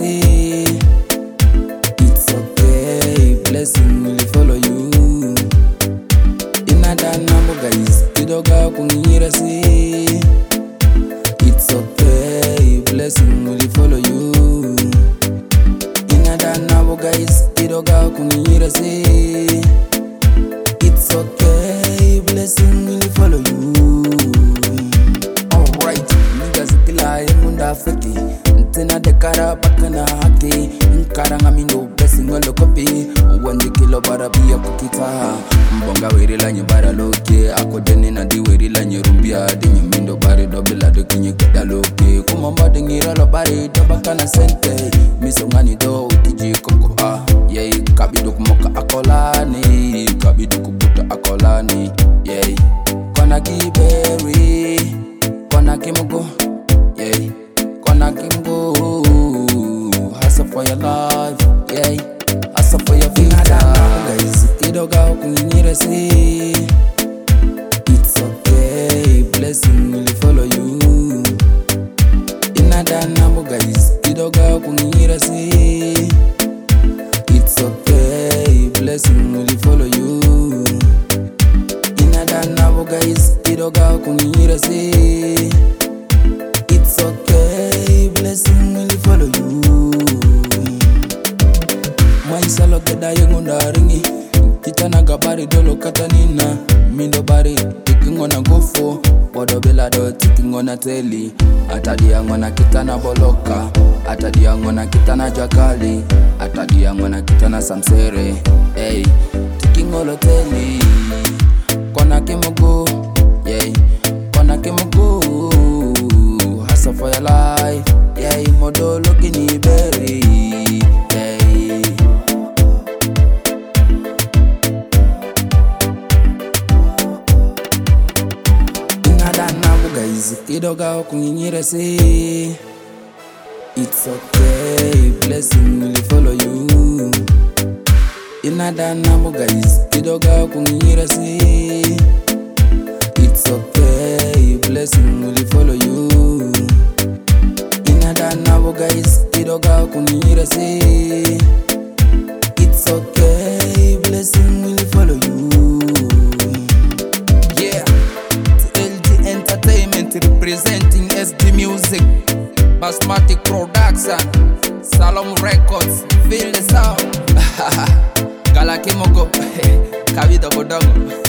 say it's okay, blessing will follow you. Inada nambo guys, kidoga kungira say it's okay, blessing will follow you. Inada nambo guys, kidoga kungira say it's okay, blessing will follow you. Alright, niggas kila yemunda feki Ntina dekara bakana haki Nkara ngamindo blessing walo kopi Wandi kilo bara biya kukita Mbonga wiri la nyebara loke Ako deni na di wiri la nyerumbia Di nyemindo bari dobila doki nyekeda loke Kumamba dengira lo bari dobakana sente Miso ngani do utiji koko Yei kabido kumoka akolani Kabido kubuta akolani Yei Kona kiberi Kona kimogo Yei Kona kimgo Hustle for your life Yei Hustle for your future Guys kidoga kunyira say it's okay, blessing will follow you. Inada nambo guys kidoga kunyira say it's okay, blessing will follow you. Inada nambo guys kidoga kunyira say it's okay, blessing will follow you. Maisha lokeda yengunda ringi Kitana gabari dolo katanina Mindo bari tikingona gofo Podo belado tikingona teli Atadi yangona kitana boloka Atadi yangona kitana jakali Atadi yangona kitana samsere Hey, tikingolo teli Kona kemogo Yeah, kona kemogo Hustle for your life Yeah, modolo kini berry Kidoga kunyinyira say it's okay, blessing will follow you. Inada nambo guys kidoga kunyinyira say it's okay, blessing will follow you. Inada nambo guys kidoga kunyinyira say it's okay, blessing will follow you. Representing SD Music, Basmatic Production, Salom Records, feel the sound. Gala Kimogo, Kavido Bodongo.